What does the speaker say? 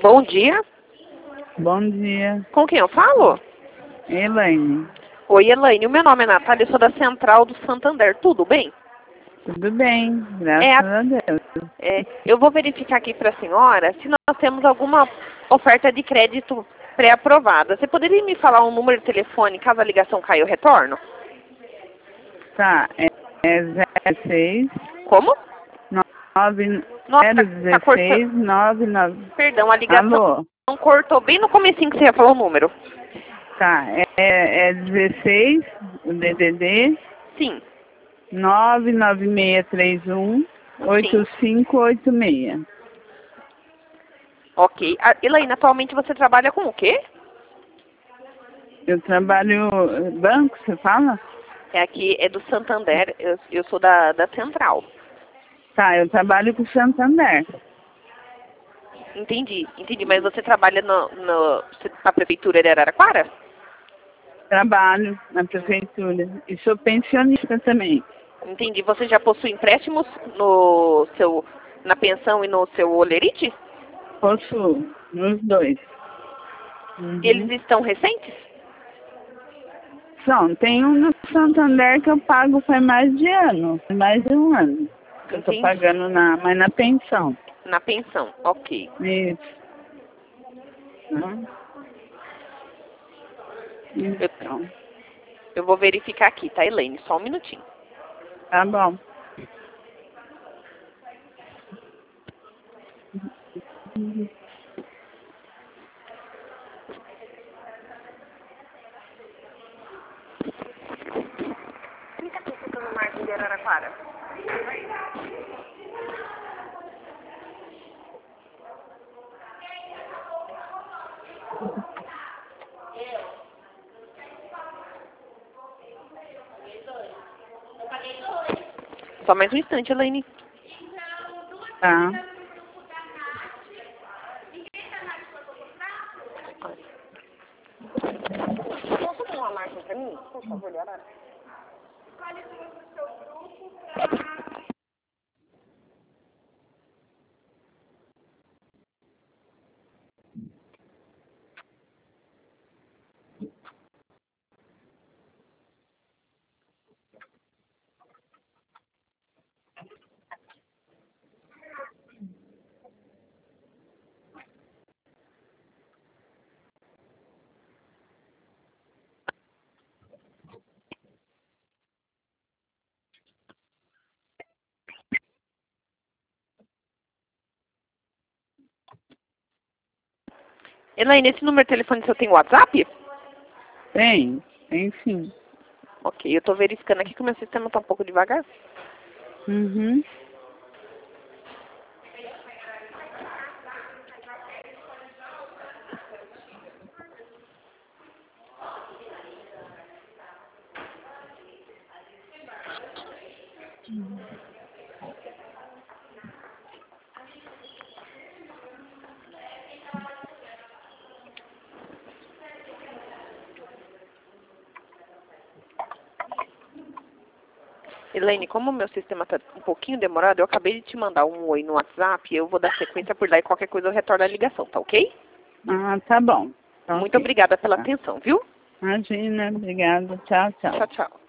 Bom dia. Bom dia, Com quem eu falo? Elaine. Oi, Elaine. O meu nome é Natália, eu sou da Central do Santander. Tudo bem? Tudo bem, graças É, a Deus. eu vou verificar aqui para a senhora se nós temos alguma oferta de crédito pré-aprovada. Você poderia me falar um número de telefone caso a ligação caia eu retorno? Tá, é 06 Como? 9 Nossa, tá 016 cortando. 99. Perdão, a ligação Alô? cortou bem no comecinho que você ia falar o número. Tá, é 16, o DDD, Sim, 99631 sim. 8586. Ok. Elaine, atualmente você trabalha com o quê? Eu trabalho banco, você fala? É aqui, é do Santander, eu sou da Central. Tá, eu trabalho com o Santander. Entendi, mas você trabalha na prefeitura de Araraquara? Trabalho na prefeitura e sou pensionista também. Entendi. Você já possui empréstimos na pensão e no seu olerite? Possuo, nos dois. Eles Uhum. estão recentes? Tem um no Santander que eu pago faz mais de ano, faz mais de um ano. Que eu tô Entendi. pagando mas na pensão. Na pensão, ok. Isso. Né? Eu, Então, eu vou verificar aqui, tá, Elaine? Só um minutinho. tá bom. Clica aqui se eu tô no Marco de Araraquara. Só mais um instante, Elaine. Tá. Posso ter uma marca pra mim? Por favor, Leonardo. Elaine, esse número de telefone seu tem WhatsApp? Tem sim. Ok, eu tô verificando aqui que o meu sistema tá um pouco devagar. Uhum. Elaine, como o meu sistema está um pouquinho demorado, eu acabei de te mandar um oi no WhatsApp, eu vou dar sequência por lá e qualquer coisa eu retorno a ligação, tá ok? Ah, tá bom. Muito Ok. obrigada pela Tá. atenção, viu? Imagina, obrigada. Tchau, tchau. Tchau, tchau.